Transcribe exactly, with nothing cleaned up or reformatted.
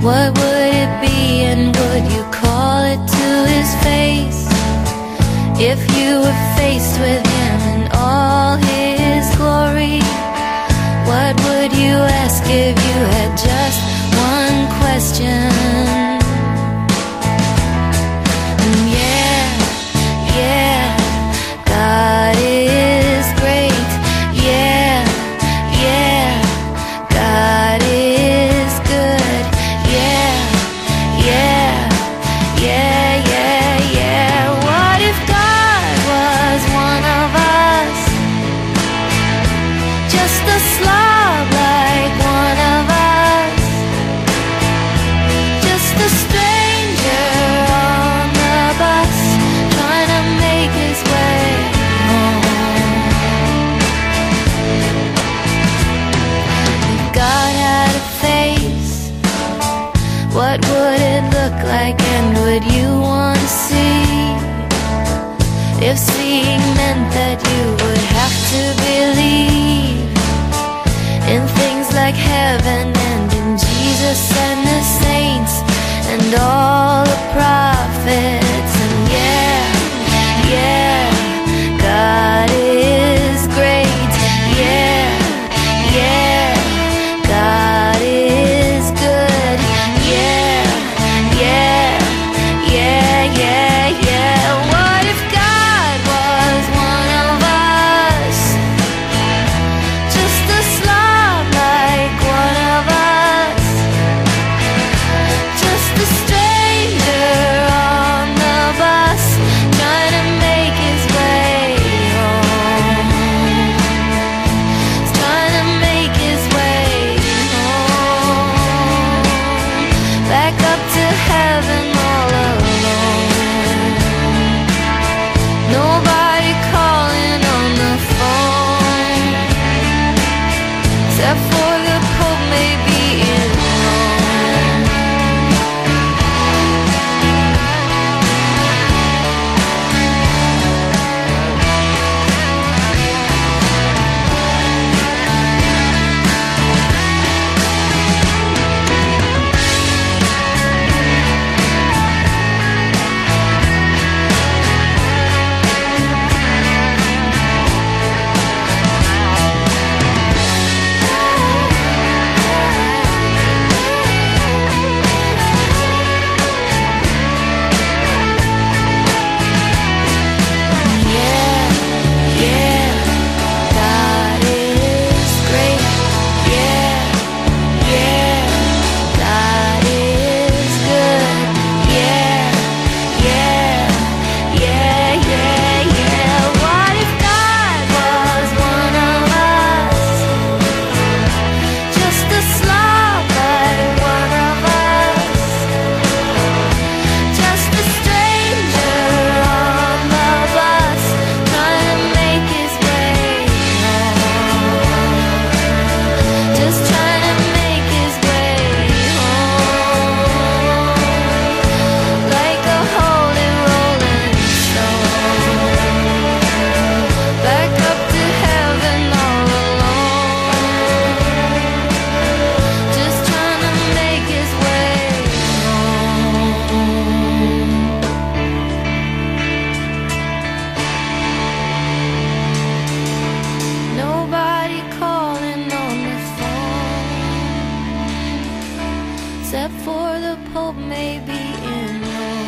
what would it be, and would you call it to his face? If you were faced with him in all his glory, what would you ask if you had just one question? And yeah, yeah, God is great. Yeah, yeah, God is good. Yeah, yeah, yeah, yeah, yeah. What if God was one of us? Just a slob like one of us, just a stranger on the bus, trying to make his way home. If God had a face, what would it look like, and would you want to see? If seeing meant that you would have to believe in things like heaven and in Jesus and the saints and all the prophets. And yeah, yeah, God is great. Yeah, yeah, God is good. Yeah, yeah, yeah, yeah, yeah. What if God was one of us? Just a slob like one of us, just a stranger on the bus, trying to make his way home. He's trying to make his way home, back up to heaven all alone. Nobody calling on the phone, except for the Pope maybe in Rome. Yeah, yeah, God is great. Yeah, yeah, God is good. Yeah, yeah, yeah, yeah, yeah. What if God was one of us? Just a slob like one of us, just a stranger on the bus, trying to make his way home, just trying to make his way home, like a holy rolling stone, back up to heaven all alone, just trying to make his way home. Nobody calling on the phone, except for the Pope maybe in Rome.